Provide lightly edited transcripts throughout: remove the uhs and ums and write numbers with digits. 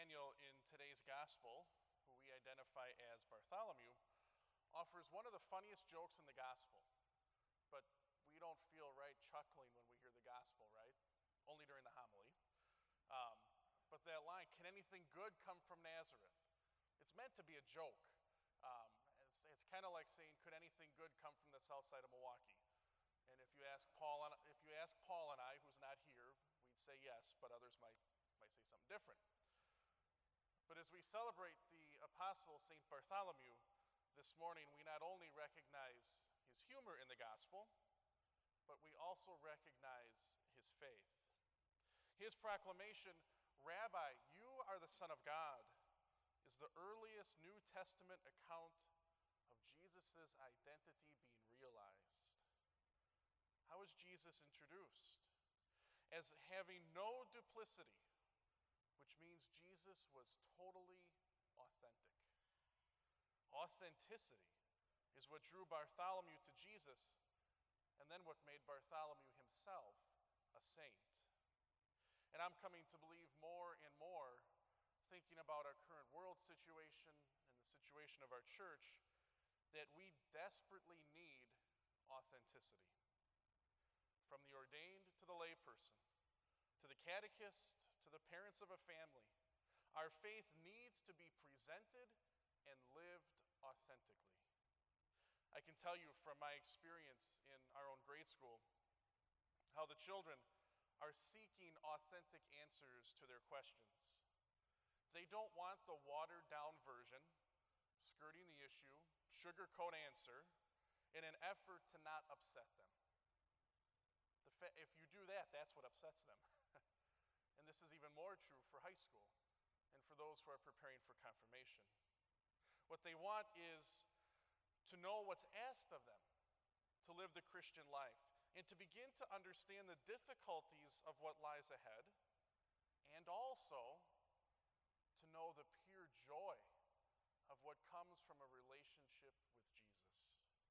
Nathaniel in today's gospel, who we identify as Bartholomew, offers one of the funniest jokes in the gospel. But we don't feel right chuckling when we hear the gospel, right? Only during the homily. But that line, can anything good come from Nazareth? It's meant to be a joke. It's kind of like saying, could anything good come from the south side of Milwaukee? And if you ask Paul and I, who's not here, we'd say yes, but others might say something different. But as we celebrate the apostle St. Bartholomew this morning, we not only recognize his humor in the gospel, but we also recognize his faith. His proclamation, Rabbi, you are the Son of God, is the earliest New Testament account of Jesus' identity being realized. How is Jesus introduced? As having no duplicity, which means Jesus was totally authentic. Authenticity is what drew Bartholomew to Jesus, and then what made Bartholomew himself a saint. And I'm coming to believe more and more, thinking about our current world situation and the situation of our church, that we desperately need authenticity. From the ordained to the layperson, to the catechist, to the parents of a family, our faith needs to be presented and lived authentically. I can tell you from my experience in our own grade school how the children are seeking authentic answers to their questions. They don't want the watered down version, skirting the issue, sugarcoat answer, in an effort to not upset them. If you do that, that's what upsets them. And this is even more true for high school and for those who are preparing for confirmation. What they want is to know what's asked of them, to live the Christian life, and to begin to understand the difficulties of what lies ahead, and also to know the pure joy of what comes from a relationship with Jesus.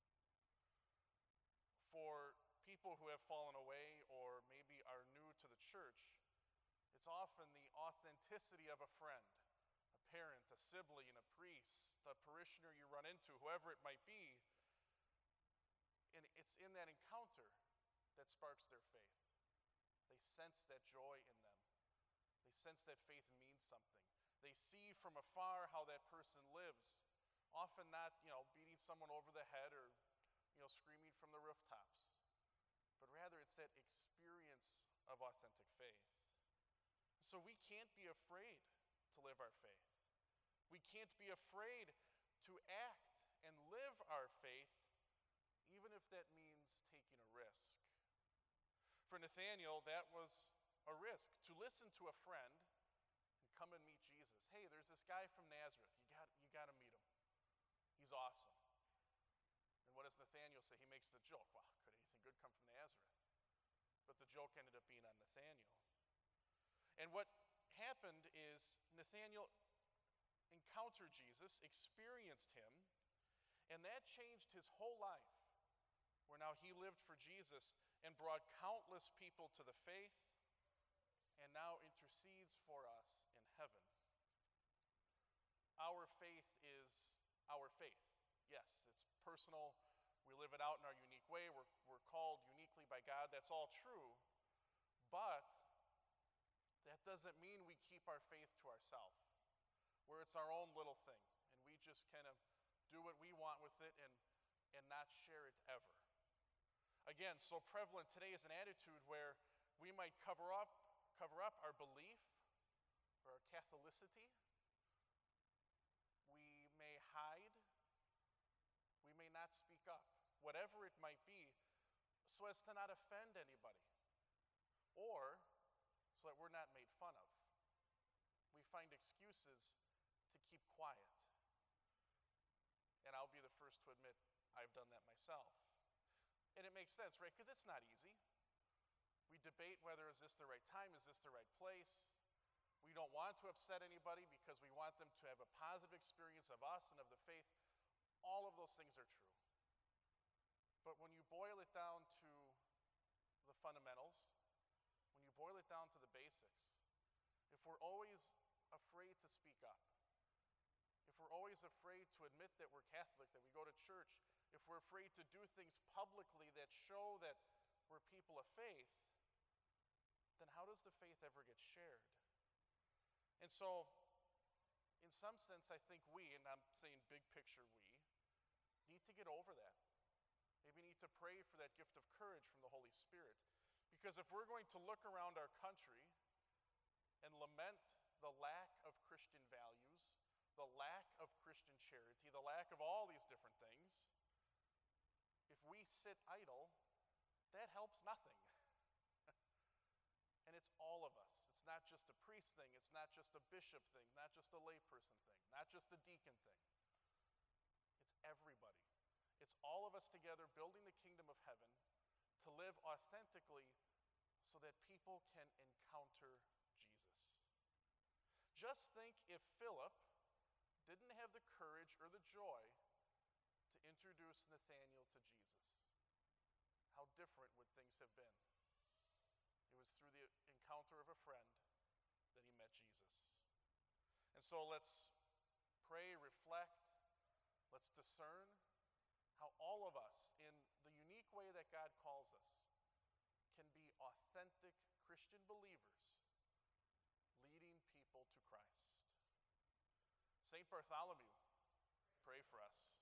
For people who have fallen away or maybe are new to the church, it's often the authenticity of a friend, a parent, a sibling, a priest, a parishioner you run into, whoever it might be, and it's in that encounter that sparks their faith. They sense that joy in them. They sense that faith means something. They see from afar how that person lives, often not, beating someone over the head or, screaming from the rooftops, but rather it's that experience of authentic faith. So we can't be afraid to live our faith. We can't be afraid to act and live our faith, even if that means taking a risk. For Nathaniel, that was a risk, to listen to a friend and come and meet Jesus. Hey, there's this guy from Nazareth. You got to meet him. He's awesome. And what does Nathaniel say? He makes the joke. Well, could anything good come from Nazareth? But the joke ended up being on Nathaniel. And what happened is Nathaniel encountered Jesus, experienced him, and that changed his whole life, where now he lived for Jesus and brought countless people to the faith and now intercedes for us in heaven. Our faith is our faith. Yes, it's personal. We live it out in our unique way. We're called uniquely by God. That's all true. But that doesn't mean we keep our faith to ourselves, where it's our own little thing, and we just kind of do what we want with it and not share it ever. Again, so prevalent today is an attitude where we might cover up our belief or our Catholicity. We may hide. We may not speak up, whatever it might be, so as to not offend anybody, or so that we're not made fun of. We find excuses to keep quiet. And I'll be the first to admit I've done that myself. And it makes sense, right? Because it's not easy. We debate whether is this the right time, is this the right place. We don't want to upset anybody because we want them to have a positive experience of us and of the faith. All of those things are true. But when you boil it down to the fundamentals, when you boil it down to the basics, if we're always afraid to speak up, if we're always afraid to admit that we're Catholic, that we go to church, if we're afraid to do things publicly that show that we're people of faith, then how does the faith ever get shared? And so, in some sense, I think we, and I'm saying big picture we, need to get over that. Maybe need to pray for that gift of courage from the Holy Spirit. Because if we're going to look around our country and lament the lack of Christian values, the lack of Christian charity, the lack of all these different things, if we sit idle, that helps nothing. And it's all of us. It's not just a priest thing, it's not just a bishop thing, not just a layperson thing, not just a deacon thing. It's everybody. It's all of us together building the kingdom of heaven to live authentically so that people can encounter Jesus. Just think if Philip didn't have the courage or the joy to introduce Nathanael to Jesus. How different would things have been? It was through the encounter of a friend that he met Jesus. And so let's pray, reflect, let's discern how all of us, in the unique way that God calls us, can be authentic Christian believers leading people to Christ. St. Bartholomew, pray for us.